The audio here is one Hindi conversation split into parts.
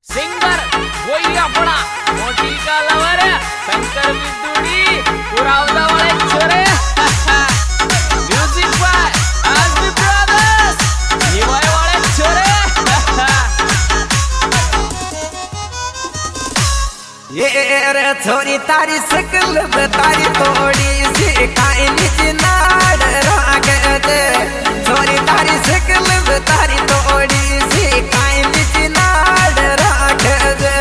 सिंगर वही अपना मोटी का लवर शंकर बिदुड़ी पुरावदा वाले छोरे म्यूजिक बाय एसबी ब्रदर्स निवाय वाले छोरे ये रे छोरी तारी शकल तारी थोड़ी सी काइन चिनाड़ राग दे छोरी तारी शकल तारी थोड़ी सी काइन चिनाड़ राग दे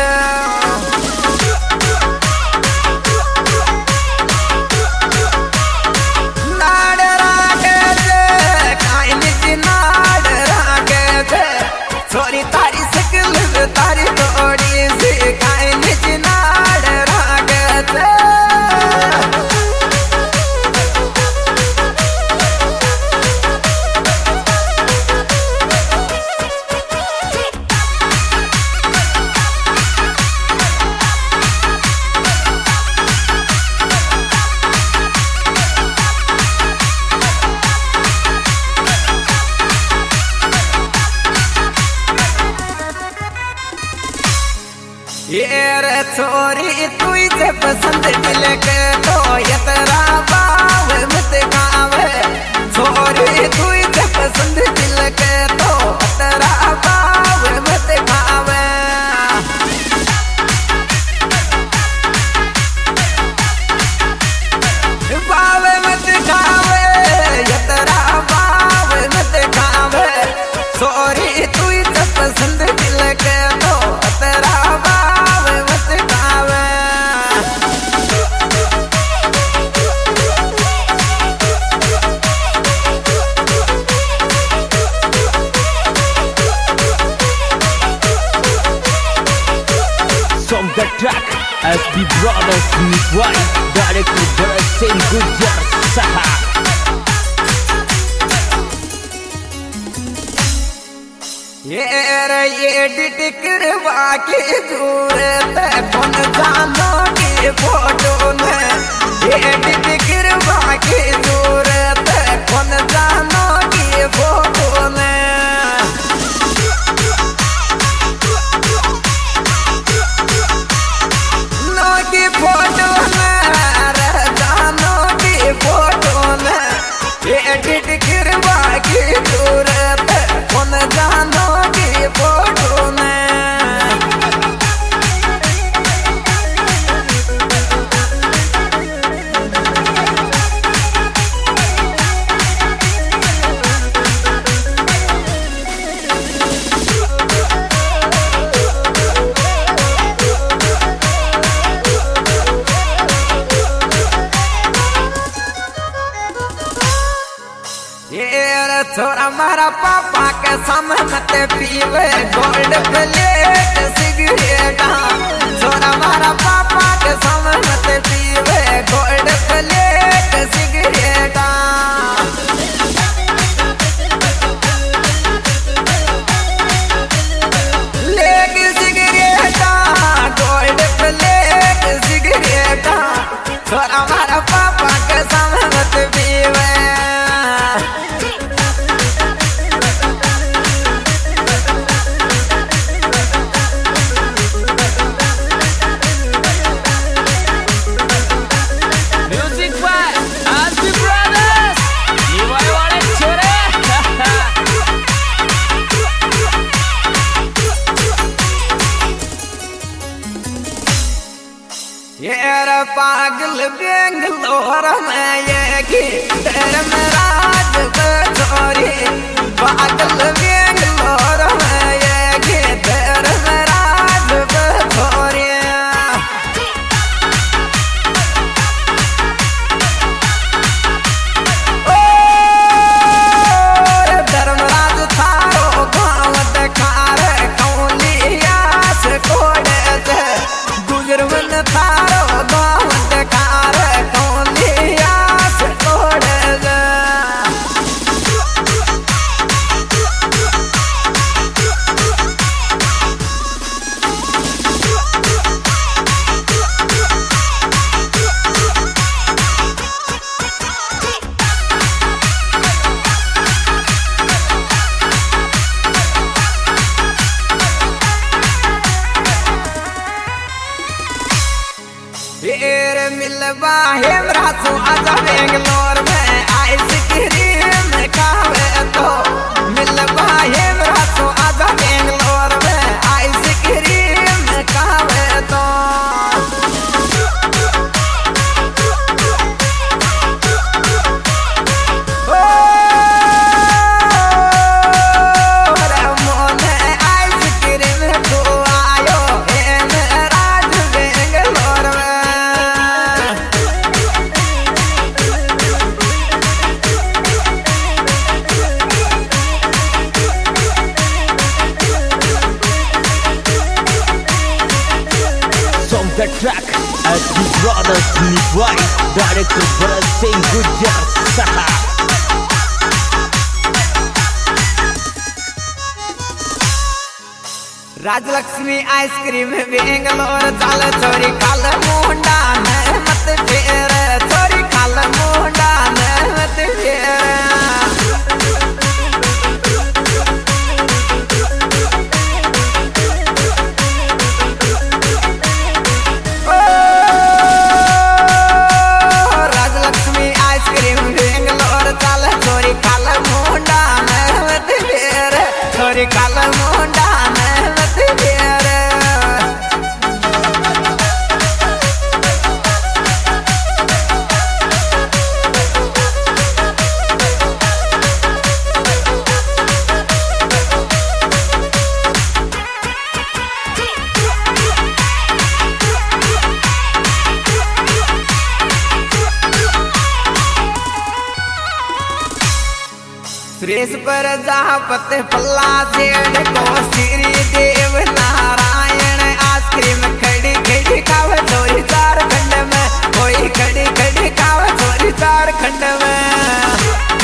नाड़ राग दे काइन चिनाड़ राग दे छोरी तारी शकल तारी थोड़ी सी काइन चिनाड़ राग दे ये रे छोरी तुझे पसंद दिल के तो यतरा बाव मत गावे छोरी तुझे पसंद दिल के तो यतरा बाव मत गावे बाव मत गावे यतरा बाव मत गावे छोरी तुझे पसंद दिल के तो यतरा From the track SB Brothers Niwai Director Barasin Gujar Saha ये एडिट करवा के जरूरत कौन जानो के फोटो में ये एडिट करवा के जरूरत कौन जानो के फोटो में नो की फोटो में जानो की फोटो में ये एडिट करवा के जरूरत कौन जानो की फोटो में ये छोरा मारा पापा के सामने मत पीवे गोल्ड प्लेट सिगरेट छोरा मारा पापा के सामने मत पीवे गोल्ड प्लेट सिगरेट लेग सिगरेट गोल्ड प्लेट सिगरेट छोरा मारा पापा के सामने मत पीवे ये पागल बेंगलोर में ये की तेरे में राज छोरी पागल बेंगलोर में ये की तेरे में राज छोरी ओ धर्मराज थारो गाँव देखारे कौलिया से कोड़े से गुजर मन थारो मिलवा हेमरा सो आजा बेंगलोर में आइसक्रीम खावे तो मिलवा हेमरा सो आजा बेंगलोर में आइसक्रीम खावे तो The track as the brothers Nivai, director Bharat Singh Gujjar Saha. Rajlakshmi ice cream Bangalore चाल चोरी खाल मुंडा में मत फेर चोरी खाल मुंडा में मत फेर काल मुंडा में मत फेर सुरेश पर जापत पल्ला सेठ को श्री देव नारायण आइसक्रीम खड़ी खड़ी खाव चोरी झारखंड में कोई खड़ी खड़ी खाव चोरी झारखंड में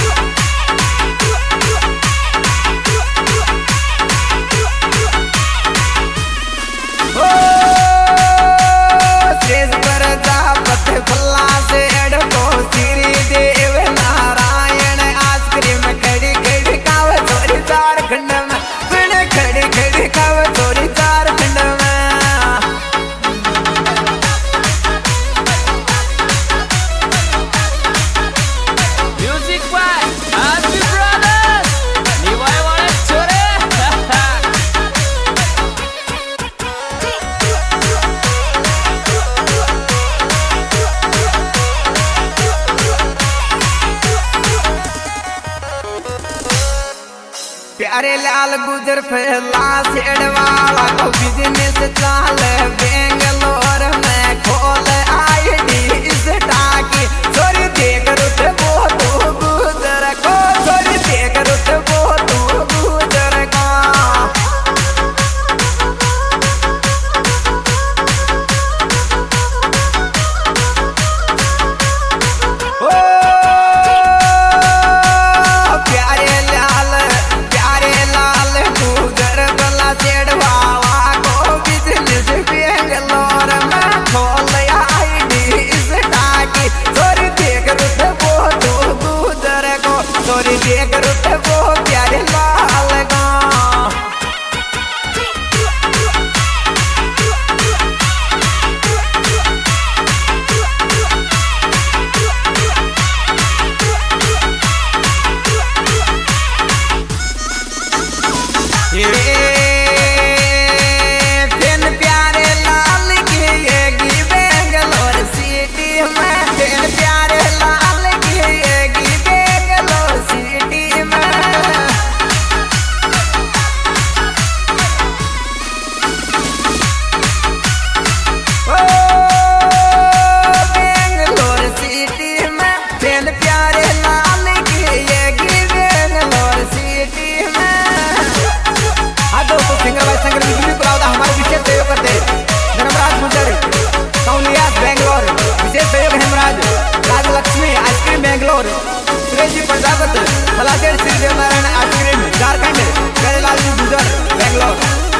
सुरेश पर जापत पल्ला सेठ को श्री देव नारायण आइसक्रीम खड़ी खड़ी खाव चोरी झारखंड में खड़ी खड़ी खाव चोरी झारखंड में म्यूजिक बाय हैप्पी ब्रदर्स निवाय वाले छोरे प्यारे लाल गुजर फैला सेड़वाला को बिजनेस चाल बेंगलोर में खोल आईडी इस टाकी छोरी देख रुट वो तू गुजर को छोरी देख रुट वो तू गुजर को देख रुट वो प्यारे लाल गा प्यारे लाल के येगी बेंगलोर सिटी में प्यारे लाल के येगी बेंगलोर सिटी में बेंगलोर सिटी में प्यारे लाल के येगी बेंगलोर सिटी में दोस्तों सिंगर भाई शंकर बिजली पुरावदा हमारे विशेष सहयोग करते हैं धर्मराज गुजर कौनियास बेंगलोर विशेष सहयोग हेमराज राजलक्ष्मी आइसक्रीम बेंगलोर सुरेश जी प्रजापत फलासेठ श्री देव नारायण आइसक्रीम झारखंड करेलाल जी गुजर बेंगलोर।